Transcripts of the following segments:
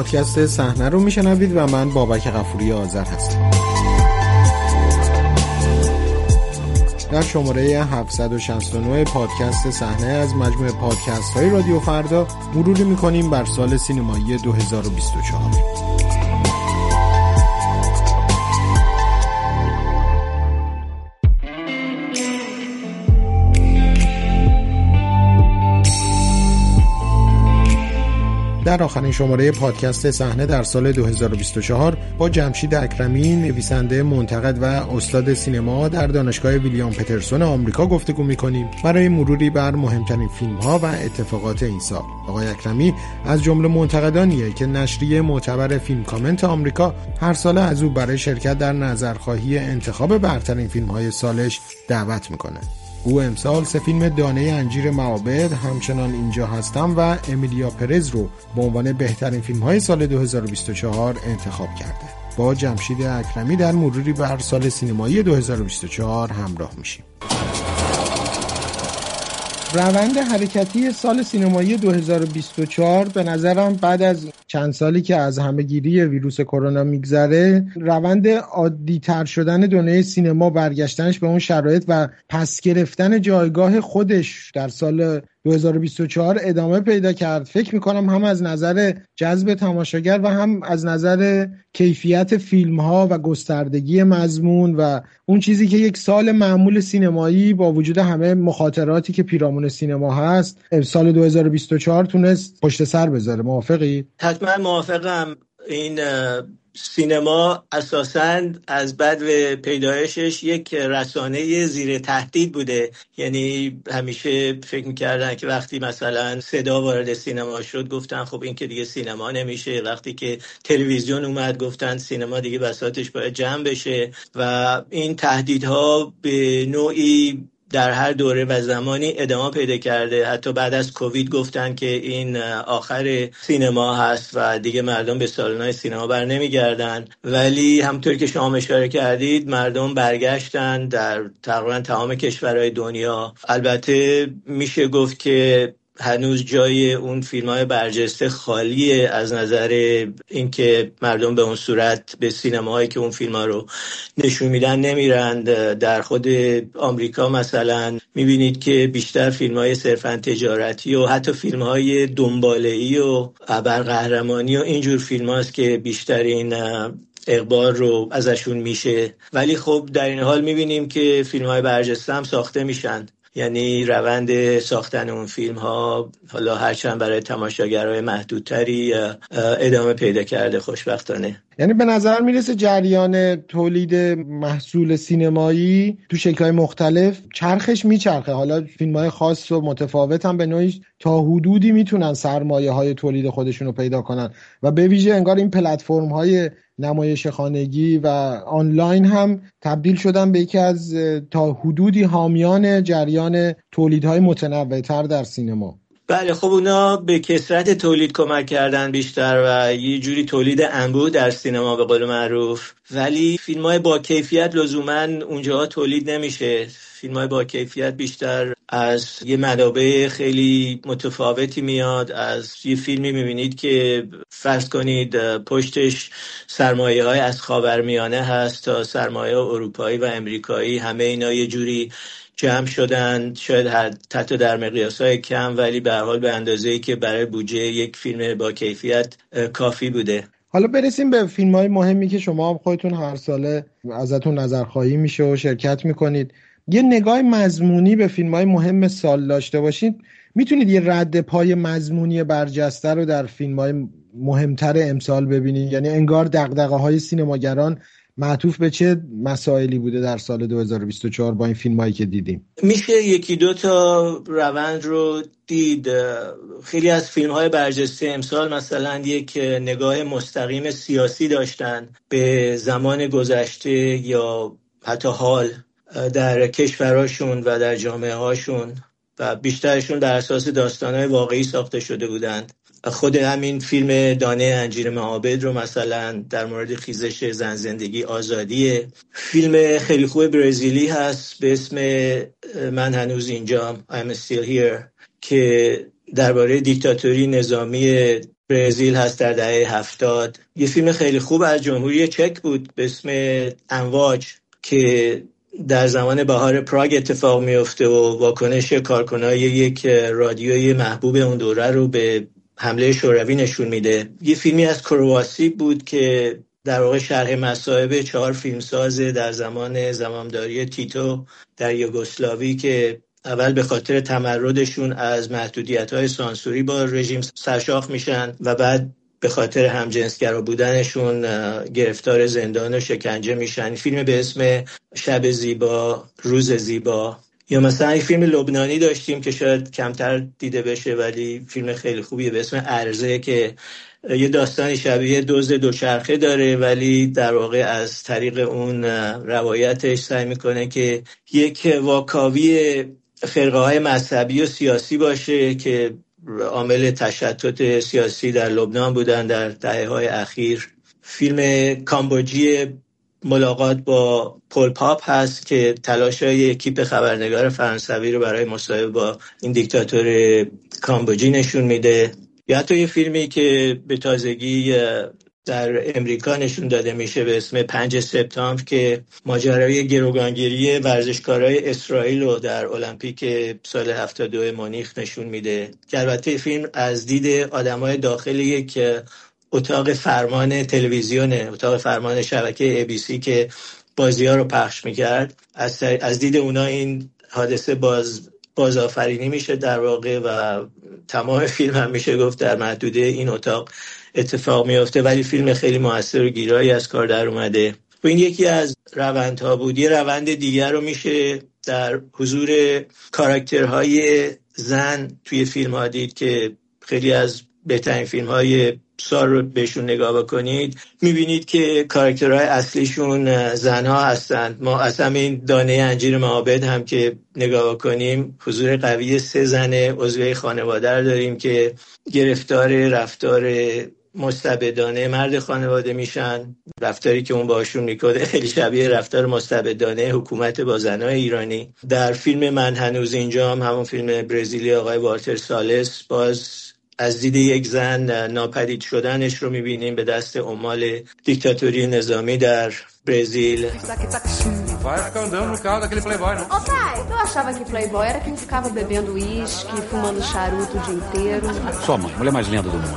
پادکست صحنه رو میشنوید و من بابک غفوری آذر هستم. در شماره 769 پادکست صحنه از مجموعه پادکست های رادیو فردا مروری میکنیم بر سال سینمایی 2024. در آخرین شماره پادکست صحنه در سال 2024 با جمشید اکرمی، نویسنده، منتقد و استاد سینما در دانشگاه ویلیام پترسون آمریکا گفتگو می‌کنیم برای مروری بر مهمترین فیلم‌ها و اتفاقات این سال. آقای اکرمی از جمله منتقدانیه که نشریه معتبر فیلم کامنت آمریکا هر سال از او برای شرکت در نظرخواهی انتخاب برترین فیلم‌های سالش دعوت می‌کنه. او امسال سه فیلم دانه انجیر معابد، همچنان اینجا هستم و امیلیا پرز رو به عنوان بهترین فیلم‌های سال 2024 انتخاب کرده. با جمشید اکرمی در مروری بر سال سینمایی 2024 همراه میشیم. روند حرکتی سال سینمایی 2024 به نظرم بعد از چند سالی که از همه‌گیری ویروس کرونا میگذره، روند عادی تر شدن دنیای سینما، برگشتنش به اون شرایط و پس گرفتن جایگاه خودش در سال 2024 ادامه پیدا کرد. فکر میکنم هم از نظر جذب تماشاگر و هم از نظر کیفیت فیلم ها و گستردگی مضمون و اون چیزی که یک سال معمول سینمایی با وجود همه مخاطراتی که پیرامون سینما هست سال 2024 تونست پشت سر بذاره. موافقی؟ حتما موافقم. این سینما اساساً از بدو پیدایشش یک رسانه زیر تهدید بوده. یعنی همیشه فکر می‌کردن که وقتی مثلا صدا وارد سینما شد گفتن خب این که دیگه سینما نمیشه، وقتی که تلویزیون اومد گفتن سینما دیگه بساطش باید جمع بشه و این تهدیدها به نوعی در هر دوره و زمانی ادامه پیدا کرده. حتی بعد از کووید گفتن که این آخر سینما هست و دیگه مردم به سالن‌های سینما بر نمیگردن، ولی همونطور که شما اشاره کردید مردم برگشتن در تقریبا تمام کشورهای دنیا. البته میشه گفت که هنوز جای اون فیلم‌های برجسته خالیه از نظر اینکه مردم به اون صورت به سینماهایی که اون فیلم‌ها رو نشون میدن نمیرند. در خود آمریکا مثلا میبینید که بیشتر فیلم‌های صرفاً تجارتی و حتی فیلم‌های دنباله‌ای و ابرقهرمانی و اینجور فیلم‌هاست که بیشترین اقبال رو ازشون میشه، ولی خب در این حال میبینیم که فیلم‌های برجسته هم ساخته میشن. یعنی روند ساختن اون فیلم ها حالا هرچند برای تماشاگرای محدودتری ادامه پیدا کرده خوشبختانه. یعنی به نظر میرسه جریان تولید محصول سینمایی تو شکل‌های مختلف چرخش میچرخه. حالا فیلم‌های خاص و متفاوت هم به نوعی تا حدودی میتونن سرمایه‌های تولید خودشون رو پیدا کنن و به ویژه انگار این پلتفرم‌های نمایش خانگی و آنلاین هم تبدیل شدن به یکی از تا حدودی حامیان جریان تولیدهای متنوع‌تر در سینما. بله خب اونا به کثرت تولید کمک کردن بیشتر و یه جوری تولید انبوه در سینما به قول معروف، ولی فیلم‌های با کیفیت لزوماً اونجا تولید نمیشه. فیلم‌های با کیفیت بیشتر از یه منابع خیلی متفاوتی میاد. از یه فیلمی میبینید که فرض کنید پشتش سرمایه‌های از خاورمیانه هست تا سرمایه اروپایی و امریکایی، همه اینا یه جوری جمع شدن، شاید حتی در مقیاس‌های کم ولی به هر حال به اندازه‌ای که برای بودجه یک فیلم با کیفیت کافی بوده. حالا برسیم به فیلم‌های مهمی که شما خودتون هر ساله ازتون نظرخواهی میشه و شرکت میکنید. یه نگاه مضمونی به فیلم‌های مهم سال داشته باشید، میتونید یه رد پای مضمونی برجسته رو در فیلم‌های مهمتر امسال ببینید؟ یعنی انگار دغدغه‌های سینماگران معطوف به چه مسائلی بوده در سال 2024 با این فیلمایی که دیدیم؟ میشه یکی دو تا روند رو دید. خیلی از فیلم‌های برجسته امسال مثلا یک نگاه مستقیم سیاسی داشتن به زمان گذشته یا حتی حال در کشورهاشون و در جامعه هاشون و بیشترشون بر اساس داستان‌های واقعی ساخته شده بودند. خود همین فیلم دانه انجیر معابد رو مثلا در مورد خیزش زن زندگی آزادیه. فیلم خیلی خوب برزیلی هست به اسم من هنوز اینجام I'm still here که درباره دیکتاتوری نظامی برزیل هست در دهه 70. یه فیلم خیلی خوب از جمهوری چک بود به اسم امواج که در زمان بهار پراگ اتفاق میفته و واکنش کارکنای یک رادیوی محبوب اون دوره رو به حمله شوروی نشون میده. یه فیلمی از کرواسی بود که در واقع شرح مصائب 4 فیلمساز در زمان زمامداری تیتو در یوگسلاوی که اول به خاطر تمردشون از محدودیت‌های سانسوری با رژیم سرشاخ میشن و بعد به خاطر همجنسگرا بودنشون گرفتار زندان و شکنجه میشن. فیلم به اسم شب زیبا، روز زیبا. یا مثلا یک فیلم لبنانی داشتیم که شاید کمتر دیده بشه ولی فیلم خیلی خوبیه به اسم ارزه که یه داستانی شبیه دزد دوچرخه داره ولی در واقع از طریق اون روایتش سعی میکنه که یک واکاوی فرقه های مذهبی و سیاسی باشه که عامل تشتت سیاسی در لبنان بودن در دهه‌های اخیر. فیلم کامبوجی ملاقات با پول پاپ هست که تلاش‌های اکیپ خبرنگار فرانسوی رو برای مصاحبه با این دیکتاتور کامبوجی نشون میده. یا حتی یه فیلمی که به تازگی در امریکا نشون داده میشه به اسم 5 سپتامبر که ماجرای گروگانگیری ورزشکارای اسرائیل رو در المپیک سال 72 مونیخ نشون میده. که البته فیلم از دید آدمای داخل یک اتاق فرمان تلویزیونه، اتاق فرمان شبکه ABC که بازی‌ها رو پخش میکرد، از دید اونا این حادثه بازآفرینی میشه در واقع و تمام فیلم هم میشه گفت در محدوده این اتاق اتفاق میفته ولی فیلم خیلی موثر و گیرایی از کار در اومده. و این یکی از روندها بود. یه روند دیگر رو میشه در حضور کاراکترهای زن توی فیلم ها دید که خیلی از بهترین فیلم های سال رو بهشون نگاه بکنید میبینید که کاراکترهای اصلیشون زنها هستند. ما از همین دانه انجیر معابد هم که نگاه بکنیم حضور قوی 3 زن عضوه خانواده داریم که گرفتار رفتار مستبدانه مرد خانواده میشن. رفتاری که اون باشون میکنه خیلی شبیه رفتار مستبدانه حکومت با زنای ایرانی. در فیلم من هنوز اینجام، همون فیلم برزیلی آقای والتر سالس، باز از دید یک زن ناپدید شدنش رو میبینیم به دست عمال دیکتاتوری نظامی در برزیل. Vai ficar andando no carro daquele playboy, não? Ô pai, eu achava que playboy era quem ficava bebendo uísque, fumando charuto o dia inteiro. Sua mãe, mulher mais linda do mundo.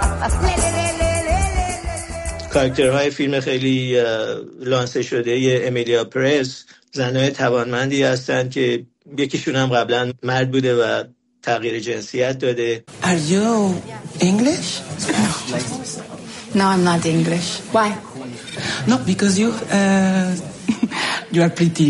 کاراکترهای فیلم خیلی لانسه شده امیلیا پرز زنای توانمندی هستند که یکیشون هم قبلا مرد بوده و تغییر جنسیت داده. Are you English? No, I'm not English. Why? No, because you are pretty.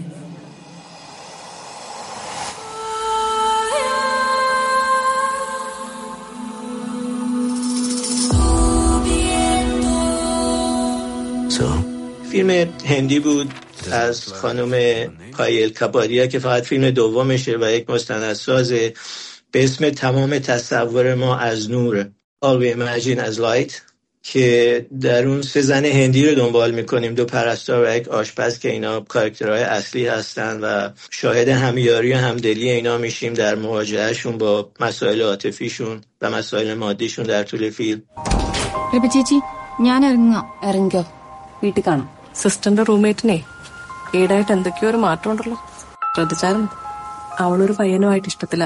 فیلم هندی بود از خانم پایل کپادیا که فقط فیلم دومشه و یک مستندساز به اسم تمام تصور ما از نور، All We Imagine as Light، که در اون 3 زن هندی رو دنبال میکنیم، 2 پرستار و یک آشپز که اینا کاراکترهای اصلی هستن و شاهد همیاری و همدلی اینا میشیم در مواجههشون با مسائل عاطفیشون و مسائل മാദിشون در طول فیلم. ചേച്ചി ഞാൻ ഇറങ്ങോ വീട്ടിൽ കാണാം. സിസ്റ്ററിന്റെ റൂംമേറ്റിനെ ഈടായിട്ട് എന്തൊക്കെയോ ഒരു മാറ്റം ഉണ്ടല്ലോ, ശ്രദ്ധിച്ചായിരുന്നു? അവളൊരു പയ്യനുമായിട്ട് ഇഷ്ടത്തില.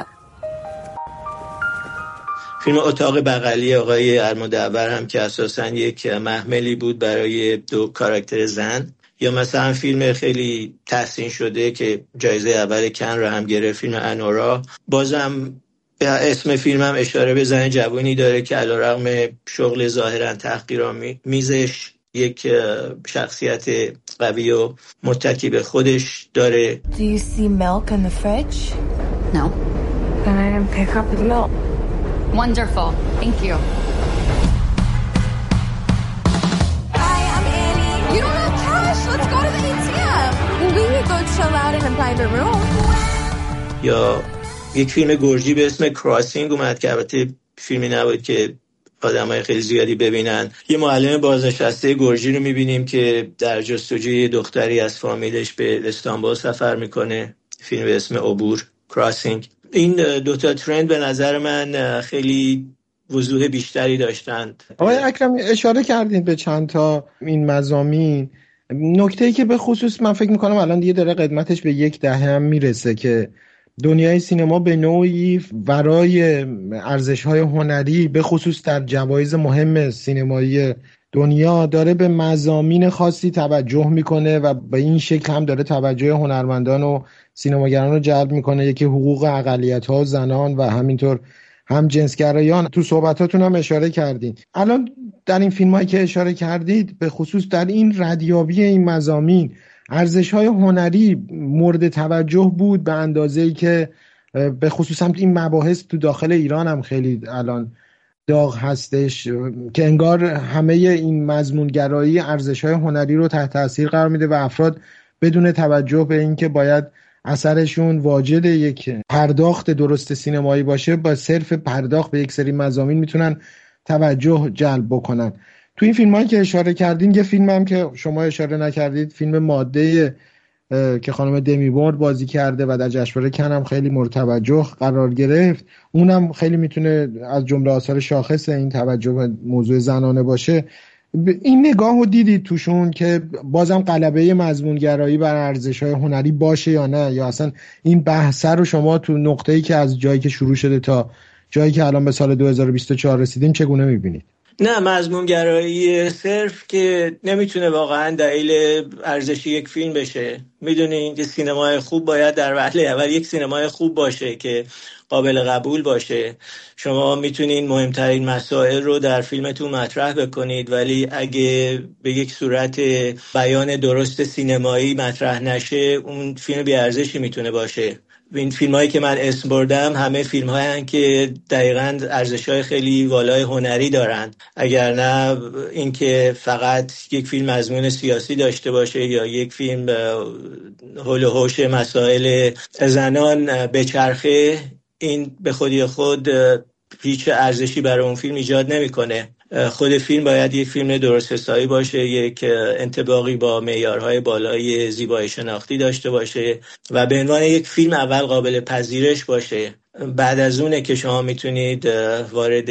فیلم اتاق بغلی آقای المدبر هم که اساساً یک محملی بود برای 2 کاراکتر زن. یا مثلا فیلم خیلی تحسین شده که جایزه اول کن رو هم گرفت، فیلم انورا. بازم اسم فیلم هم اشاره به زن جوانی داره که علیرغم شغل ظاهراً تحقیرآمیزش یک شخصیت قوی و متکی به خودش داره. Do you see milk in the fridge? No. Then I didn't pick up the milk. Wonderful. Thank you. Hi, I'm Annie. You don't have cash. Let's go to the ATM. We could go chill out in a private room. یا یک فیلم گرجی به اسم کراسینگ اومد که البته فیلمی نبود که آدمای خیلی زیادی ببینن. یه معلم بازنشسته گرجی رو میبینیم که در جستجوی دختری از فامیلش به استانبول سفر میکنه. فیلم به اسم عبور، کراسینگ. این 2 تا ترند به نظر من خیلی وضوح بیشتری داشتند. آقای اکرمی اشاره کردین به چند تا این مضامین. نکته‌ای که به خصوص من فکر میکنم الان دیگه داره قدمتش به 10 هم میرسه که دنیای سینما به نوعی ورای ارزش‌های هنری به خصوص در جوایز مهم سینمایی دنیا داره به مضامین خاصی توجه میکنه و به این شکل هم داره توجه هنرمندان و سینماگران رو جلب میکنه. یکی حقوق اقلیت‌ها و زنان و همینطور هم جنسگرایان. تو صحبتاتون هم اشاره کردین. الان در این فیلمایی که اشاره کردید به خصوص در این ردیابی این مضامین ارزش‌های هنری مورد توجه بود به اندازه‌ای که به خصوص هم این مباحث تو داخل ایران هم خیلی الان داغ هستش که انگار همه این مضمونگرایی ارزش‌های هنری رو تحت تاثیر قرار میده و افراد بدون توجه به اینکه باید اثرشون واجد یک پرداخت درست سینمایی باشه با صرف پرداخت به یک سری مضامین میتونن توجه جلب بکنن. تو این فیلمایی که اشاره کردین یه فیلم هم که شما اشاره نکردید، فیلم ماده که خانم دمی مور بازی کرده و در جشنواره کن هم خیلی مورد توجه قرار گرفت، اونم خیلی میتونه از جمله آثار شاخص این توجه به موضوع زنانه باشه. این نگاه رو دیدید توشون که بازم غلبه مضمونگرایی بر ارزش‌های هنری باشه یا نه، یا اصلا این بحث رو شما تو نقطه‌ای که از جایی که شروع شده تا جایی که الان به سال 2024 رسیدیم چگونه می‌بینید؟ نه، مضمونگرایی صرف که نمیتونه واقعا دلیل ارزش یک فیلم بشه. میدونین که سینمای خوب باید در وهله اول یک سینمای خوب باشه که قابل قبول باشه. شما میتونین مهمترین مسائل رو در فیلمتون مطرح بکنید، ولی اگه به یک صورت بیان درست سینمایی مطرح نشه اون فیلم بی‌ارزشی میتونه باشه. این فیلمایی که من اسم بردم همه فیلم‌هایی هستند که دقیقاً ارزش‌های خیلی والای هنری دارن، اگر نه اینکه فقط یک فیلم مضمون سیاسی داشته باشه یا یک فیلم هول و هوش مسائل زنان بچرخه، این به خودی خود هیچ ارزشی برای اون فیلم ایجاد نمی‌کنه. خود فیلم باید یک فیلم درست حسابی باشه، یک انطباقی با معیارهای بالای زیبایی شناختی داشته باشه و به عنوان یک فیلم اول قابل پذیرش باشه. بعد از اونه که شما میتونید وارد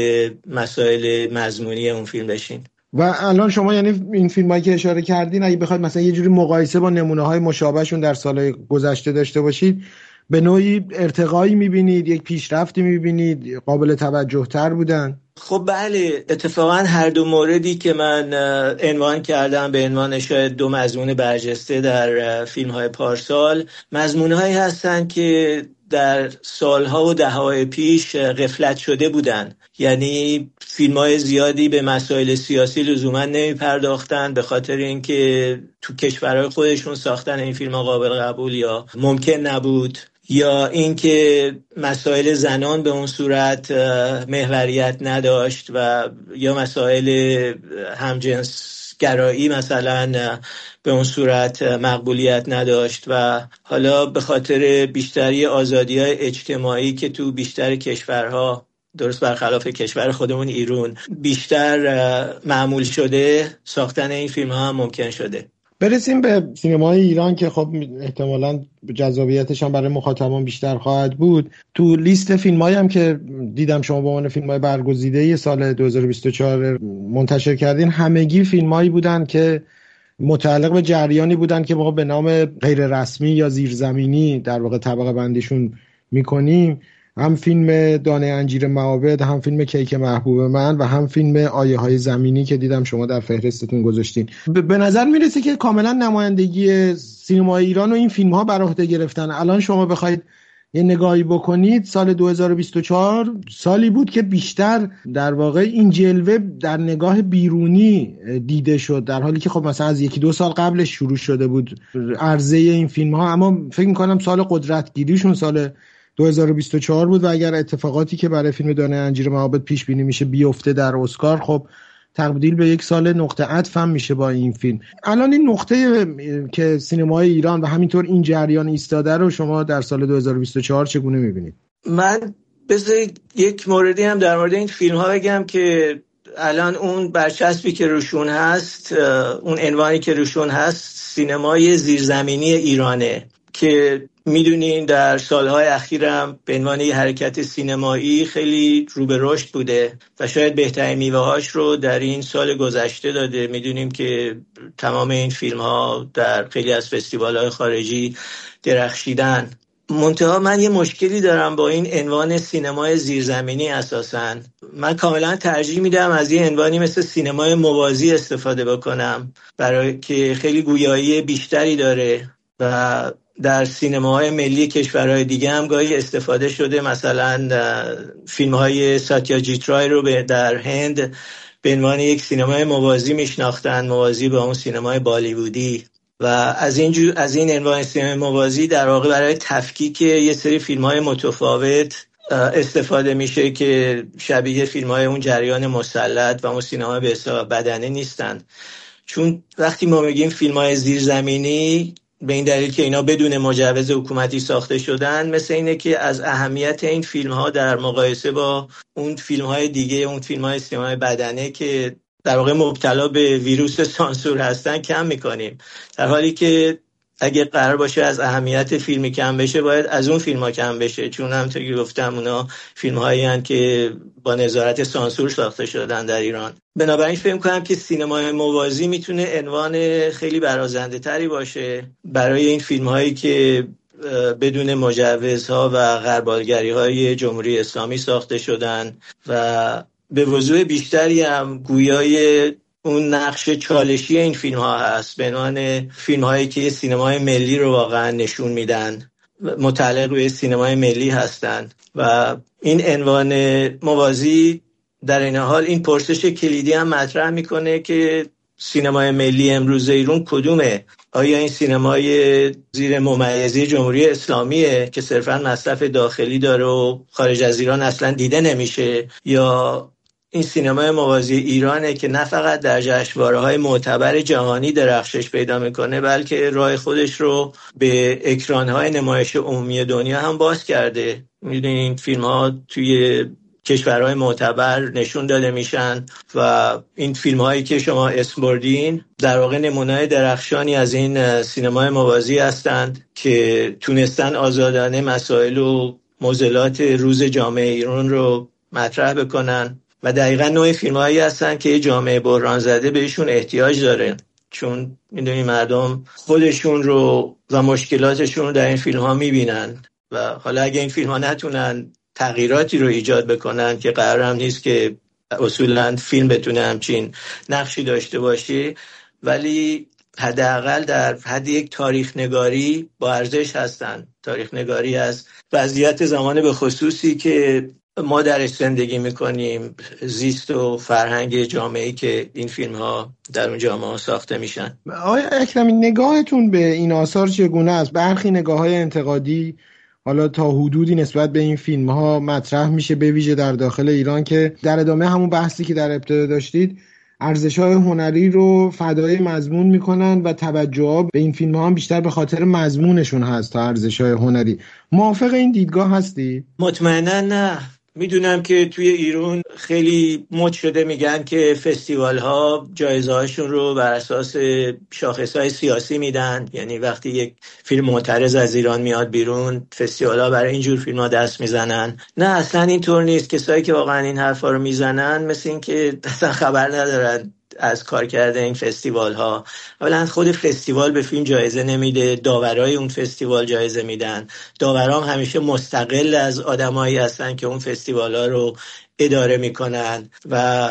مسائل مضمونی اون فیلم بشین. و الان شما یعنی این فیلمایی که اشاره کردین اگه بخواید مثلا یه جوری مقایسه با نمونه‌های مشابهشون در سال‌های گذشته داشته باشید، به نوعی ارتقایی می‌بینید، یک پیشرفتی می‌بینید، قابل توجه‌تر بودن؟ خب بله، اتفاقا هر دو موردی که من عنوان کردم به عنوان شاید دو مضمون برجسته در فیلم‌های پارسال، مضمون‌هایی هستند که در سالها و دهه‌های پیش غفلت شده بودند. یعنی فیلم‌های زیادی به مسائل سیاسی لزوما نمی‌پرداختن به خاطر اینکه تو کشورهای خودشون ساختن این فیلم‌ها قابل قبول یا ممکن نبود، یا اینکه مسائل زنان به اون صورت محوریت نداشت و یا مسائل همجنسگرایی مثلا به اون صورت مقبولیت نداشت و حالا به خاطر بیشتری آزادی‌های اجتماعی که تو بیشتر کشورها درست برخلاف کشور خودمون ایران بیشتر معمول شده، ساختن این فیلم‌ها هم ممکن شده. برسیم به سینمای ایران که خب احتمالاً جذابیتش هم برای مخاطبان بیشتر خواهد بود. تو لیست فیلمایی هم که دیدم شما به عنوان فیلم‌های برگزیده سال 2024 منتشر کردین، همگی فیلمایی بودن که متعلق به جریانی بودن که ما به نام غیر رسمی یا زیرزمینی در واقع طبقه بندیشون می‌کنیم. هم فیلم دانه انجیر معابد، هم فیلم کیک محبوب من و هم فیلم آیه های زمینی که دیدم شما در فهرستتون گذاشتین. به نظر میرسه که کاملا نمایندگی سینمای ایران و این فیلم ها بر عهده گرفتن. الان شما بخواید یه نگاهی بکنید، سال 2024 سالی بود که بیشتر در واقع این جلوه در نگاه بیرونی دیده شد، در حالی که خب مثلا از 1-2 سال قبلش شروع شده بود عرضه این فیلم ها. اما فکر میکنم سال قدرتگیریشون سال 2024 بود و اگر اتفاقاتی که برای فیلم دانه انجیر معابد پیش بینی میشه بیفته در اسکار، خب تبدیل به یک سال نقطه عطف هم میشه با این فیلم. الان این نقطه که سینمای ایران و همینطور این جریان ایستاده رو شما در سال 2024 چگونه میبینید؟ من بذارید یک موردی هم در مورد این فیلم ها بگم که الان اون برچسبی که روشون هست، اون عنوانی که روشون هست سینمای زیرزمینی ایرانه. که میدونین در سالهای اخیرم به عنوان یه حرکت سینمایی خیلی رو به رشد بوده و شاید بهترین میوه‌هاش رو در این سال گذشته داده. میدونیم که تمام این فیلم‌ها در خیلی از فستیوال‌های خارجی درخشیدن. منتها من یه مشکلی دارم با این عنوان سینمای زیرزمینی. اساساً من کاملا ترجیح میدم از یه عنوانی مثل سینمای موازی استفاده بکنم، برای که خیلی گویایی بیشتری داره و در سینماهای ملی کشورهای دیگه هم گاهی استفاده شده. مثلا فیلم‌های ساتیاجیت رای رو در هند به عنوان یک سینمای موازی میشناختن، موازی به اون سینمای بالیوودی. و از این عنوان سینمای موازی در واقع برای تفکیک یه سری فیلم‌های متفاوت استفاده میشه که شبیه فیلم‌های اون جریان مسلط و اون سینما به حساب بدنه نیستن. چون وقتی ما میگیم فیلم‌های زیرزمینی، به این دلیل که اینا بدون مجوز حکومتی ساخته شدن، مثل اینه که از اهمیت این فیلم‌ها در مقایسه با اون فیلم‌های دیگه، اون فیلم‌های سینمای بدنه که در واقع مبتلا به ویروس سانسور هستن کم میکنیم، در حالی که اگه قرار باشه از اهمیت فیلمی کم بشه باید از اون فیلم‌ها کم بشه، چون همونطور که گفتم اونا فیلم‌هایی هستند که با نظارت سانسور ساخته شدن در ایران. بنابراین فکر می‌کنم که سینمای موازی میتونه عنوان خیلی برازنده‌تری باشه برای این فیلم‌هایی که بدون مجوزها و غربالگری‌های جمهوری اسلامی ساخته شدن و به وضوح بیشتری هم گویای اون نقش چالشی این فیلم ها هست، به عنوان فیلم هایی که سینمای ملی رو واقعا نشون میدن، متعلق به سینمای ملی هستن. و این عنوان موازی در این حال این پرسش کلیدی هم مطرح میکنه که سینمای ملی امروز ایران کدومه؟ آیا این سینمای زیر ممیزی جمهوری اسلامیه که صرفاً مصرف داخلی داره و خارج از ایران اصلا دیده نمیشه، یا این سینمای موازی ایرانه که نه فقط در جشنواره‌های معتبر جهانی درخشش پیدا میکنه، بلکه راه خودش رو به اکران‌های نمایش عمومی دنیا هم باز کرده؟ میدونین این فیلم‌ها توی کشورهای معتبر نشون داده میشن و این فیلم‌هایی که شما اسم بردین در واقع نمونه‌های درخشانی از این سینمای موازی هستند که تونستن آزادانه مسائل و معضلات روز جامعه ایران رو مطرح بکنن و دقیقاً نوع فیلم‌هایی هستن که جامعه بحران زده بهشون احتیاج داره، چون میدونی مردم خودشون رو و مشکلاتشون رو در این فیلم‌ها میبینن و حالا اگه این فیلم‌ها نتونن تغییراتی رو ایجاد بکنن، که قرار هم نیست که اصولاً فیلم بتونه همچین نقشی داشته باشه، ولی حداقل در حد یک تاریخ نگاری با ارزش هستن. تاریخ نگاری از وضعیت زمان به خصوصی که ما درش زندگی میکنیم، زیست و فرهنگ جامعه‌ای که این فیلم ها در اون جامعه ساخته میشن. آقای اکرمی، نگاهتون به این آثار چگونه است؟ برخی نگاه‌های انتقادی حالا تا حدودی نسبت به این فیلم ها مطرح میشه، به ویژه در داخل ایران، که در ادامه همون بحثی که در ابتدا داشتید ارزش‌های هنری رو فدای مضمون میکنن و توجه به این فیلم ها هم بیشتر به خاطر مضمونشون هست تا ارزش‌های هنری. موافق این دیدگاه هستی؟ مطمئنا نه. میدونم که توی ایران خیلی مد شده میگن که فستیوال ها جایزه هاشون رو بر اساس شاخص های سیاسی میدن، یعنی وقتی یک فیلم معترض از ایران میاد بیرون فستیوال ها برای اینجور فیلم ها دست میزنن. نه، اصلا اینطور نیست. کسایی که واقعا این حرفا رو میزنن مثل این که اصلا خبر ندارن از کار کرده این فستیوال ها. اولا خود فستیوال به فیلم جایزه نمیده، داورای اون فستیوال جایزه میدن. داوران همیشه مستقل از آدمایی هستن که اون فستیوال ها رو اداره میکنن و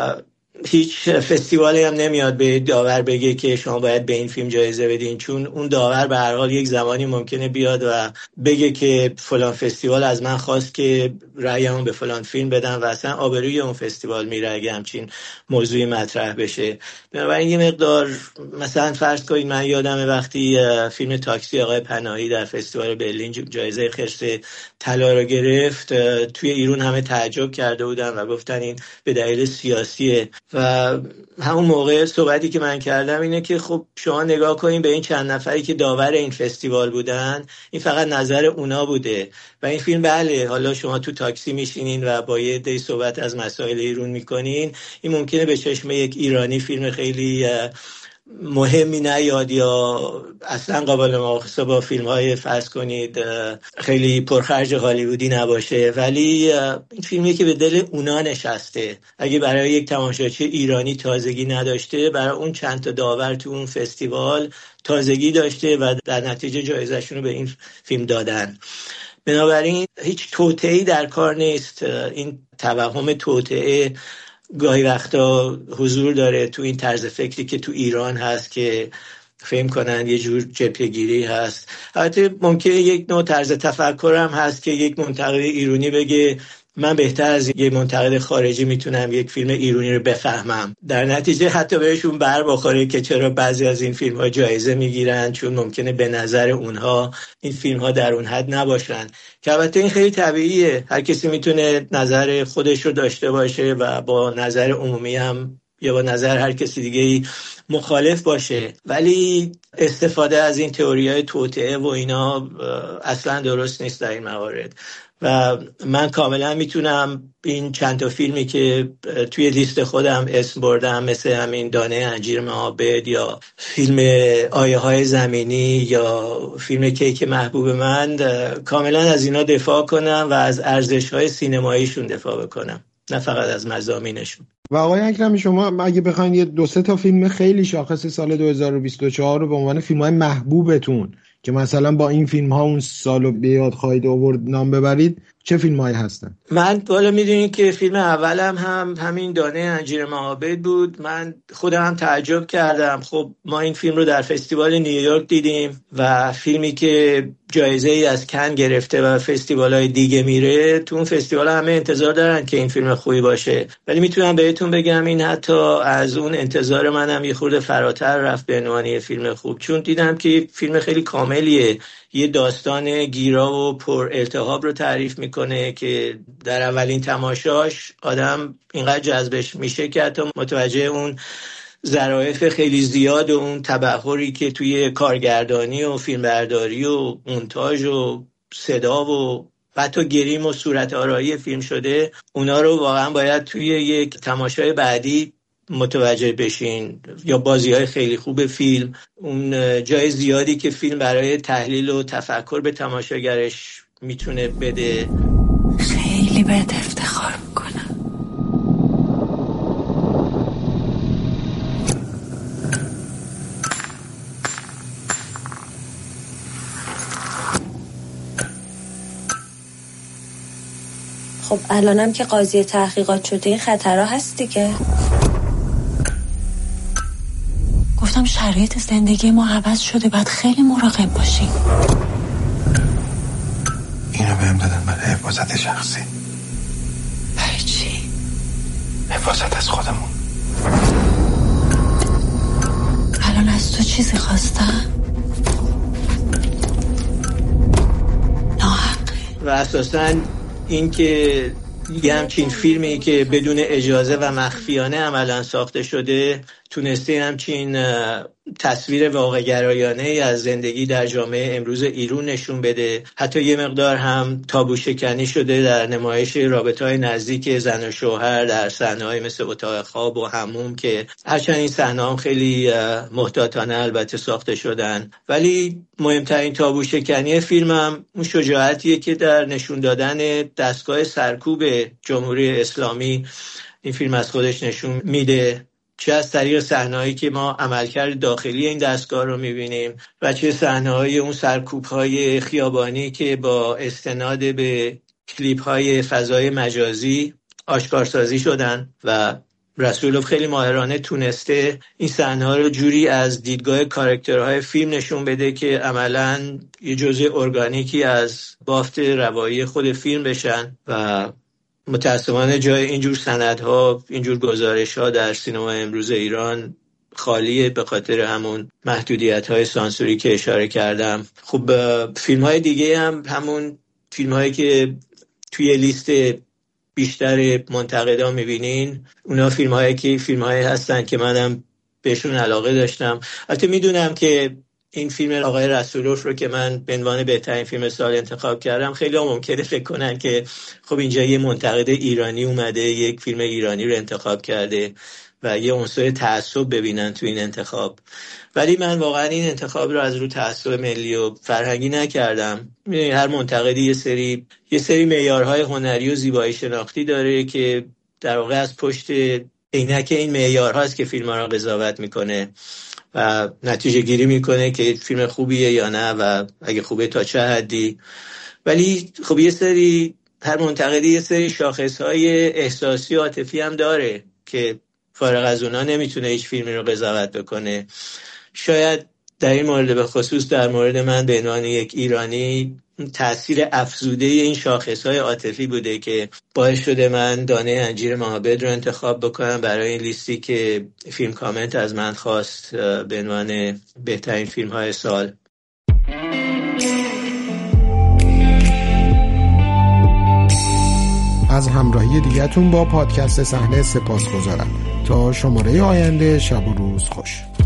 هیچ فستیوالی هم نمیاد به داور بگه که شما باید به این فیلم جایزه بدین، چون اون داور به هر حال یک زمانی ممکنه بیاد و بگه که فلان فستیوال از من خواست که رأیمو به فلان فیلم بدم و اصلا آبروی اون فستیوال میره اگه همچین موضوعی مطرح بشه. بنابراین یه مقدار مثلا فرض کنید من یادمه وقتی فیلم تاکسی آقای پناهی در فستیوال برلین جایزه خرس طلا رو گرفت، توی ایران همه تعجب کرده بودن و گفتن این به دلیل سیاسیه. و همون موقع صحبتی که من کردم اینه که خب شما نگاه کنین به این چند نفری که داور این فستیوال بودن، این فقط نظر اونا بوده و این فیلم بله حالا شما تو تاکسی میشینین و با یه عده صحبت از مسائل ایران میکنین، این ممکنه به چشم یک ایرانی فیلم خیلی مهمی نیاد یا اصلا قابل مقایسه با فیلم‌های فرض کنید خیلی پرخرج هالیوودی نباشه، ولی این فیلمی که به دل اونا نشسته. اگه برای یک تماشاچی ایرانی تازگی نداشته، برای اون چند تا داور تو اون فستیوال تازگی داشته و در نتیجه جایزه‌شون رو به این فیلم دادن. بنابراین هیچ توطئه‌ای در کار نیست. این توهم توطئه گاهی وقتا حضور داره تو این طرز فکری که تو ایران هست که فهم کنن یه جور جبهه‌گیری هست. البته ممکنه یک نوع طرز تفکر هم هست که یک منتقد ایرانی بگه من بهتر از یه منتقد خارجی میتونم یک فیلم ایرانی رو بفهمم. در نتیجه حتی بهشون بر بخوره که چرا بعضی از این فیلم‌ها جایزه میگیرن، چون ممکنه به نظر اونها این فیلم‌ها در اون حد نباشن، که البته این خیلی طبیعیه. هر کسی میتونه نظر خودش رو داشته باشه و با نظر عمومی هم یا با نظر هر کسی دیگه‌ای مخالف باشه، ولی استفاده از این تئوری‌های توطئه و اینا اصلا درست نیست در این موارد. و من کاملا میتونم این چند تا فیلمی که توی لیست خودم اسم بردم، مثل همین دانه انجیر معابد یا فیلم آیه های زمینی یا فیلم کیک محبوب من، کاملا از اینا دفاع کنم و از ارزش های سینماییشون دفاع بکنم، نه فقط از مضامینشون. و آقای اکرمی، شما اگه بخواید یه 2-3 تا فیلم خیلی شاخص سال 2024 رو به عنوان فیلم‌های محبوبتون که مثلا با این فیلم‌ها اون سالو به یاد خواهید آورد نام ببرید، چه فیلم‌هایی هستن؟ من والا میدونید که فیلم اولم هم همین دانه انجیر معابد بود. من خودم هم تعجب کردم. خب ما این فیلم رو در فستیوال نیویورک دیدیم و فیلمی که جایزه ای از کن گرفته و فستیوال‌های دیگه میره، تو اون فستیوال همه انتظار دارن که این فیلم خوبی باشه، ولی میتونم بهتون بگم این حتی از اون انتظار منم یه خورده فراتر رفت به عنوان یه فیلم خوب، چون دیدم که فیلم خیلی کاملیه. یه داستان گیرا و پر التهاب رو تعریف میکنه که در اولین تماشاش آدم اینقدر جذبش میشه که حتی متوجه اون ظرافت خیلی زیاد و اون تبحری که توی کارگردانی و فیلمبرداری و مونتاژ و صدا و حتی گریم و صورت آرایی فیلم شده، اونا رو واقعا باید توی یک تماشای بعدی متوجه بشین. یا بازی‌های خیلی خوب فیلم، اون جای زیادی که فیلم برای تحلیل و تفکر به تماشاگرش میتونه بده. خیلی بهت افتخار میکنم. خب الانم که قاضی تحقیقات شده این خطرها هست دیگه. گفتم شرایط زندگی ما عوض شده، باید خیلی مراقب باشیم. اینو بهم دادن برای حفاظت شخصی. برای چی؟ حفاظت از خودمون. الان از تو چیزی خواستن؟ ناحقه. و اساساً این که یه همچین فیلمی که بدون اجازه و مخفیانه عملا ساخته شده تونسته همچین تصویر واقع گرایانه از زندگی در جامعه امروز ایران نشون بده. حتی یه مقدار هم تابو شکنی شده در نمایش رابطه‌های نزدیک زن و شوهر در صحنه‌های مثل اتاق خواب و حموم، که هرچند این صحنه‌ها خیلی محتاطانه البته ساخته شدن، ولی مهمترین تابو شکنی فیلمم اون شجاعتیه که در نشون دادن دستگاه سرکوب جمهوری اسلامی این فیلم از خودش نشون میده، چه از طریق صحنه‌هایی که ما عملکرد داخلی این دستگاه رو می‌بینیم و چه صحنه‌های اون سرکوب‌های خیابانی که با استناد به کلیپ‌های فضای مجازی آشکارسازی شدن و رسولوف خیلی ماهرانه تونسته این صحنه‌ها رو جوری از دیدگاه کاراکترهای فیلم نشون بده که عملاً یه جزء ارگانیکی از بافت روایی خود فیلم بشن. و متاسفانه جای اینجور سندها، اینجور گزارش‌ها در سینما امروز ایران خالیه به خاطر همون محدودیت‌های سانسوری که اشاره کردم. خب فیلم‌های دیگه هم همون فیلم‌هایی که توی لیست بیشتر منتقدا می‌بینین، اونا فیلم‌هایی هستن که منم بهشون علاقه داشتم. البته میدونم که این فیلم آقای رسولوف رو که من به عنوان بهترین فیلم سال انتخاب کردم، خیلی ها ممکنه فکر کنن که خب اینجا یه منتقد ایرانی اومده یک فیلم ایرانی رو انتخاب کرده، و یه عنصر تعصب ببینن تو این انتخاب. ولی من واقعا این انتخاب رو از رو تعصب ملی و فرهنگی نکردم. هر منتقدی یه سری معیارهای هنری و زیبایی شناختی داره که در واقع از پشت عینک این معیارهاست که فیلم‌ها رو قضاوت میکنه و نتیجه گیری میکنه که فیلم خوبیه یا نه و اگه خوبه تا چه حدی. ولی خب هر منتقدی یه سری شاخصهای احساسی و عاطفی هم داره که فارغ از اونا نمیتونه هیچ فیلمی رو قضاوت بکنه. شاید در این مورد به خصوص در مورد من به عنوان یک ایرانی تأثیر افزوده این شاخصهای عاطفی بوده که باعث شده من دانه انجیر معابد رو انتخاب بکنم برای این لیستی که فیلم کامنت از من خواست به عنوان بهترین فیلم‌های سال. از همراهی دیگه‌تون با پادکست صحنه سپاسگزارم. تا شماره آینده، شب و روز خوش.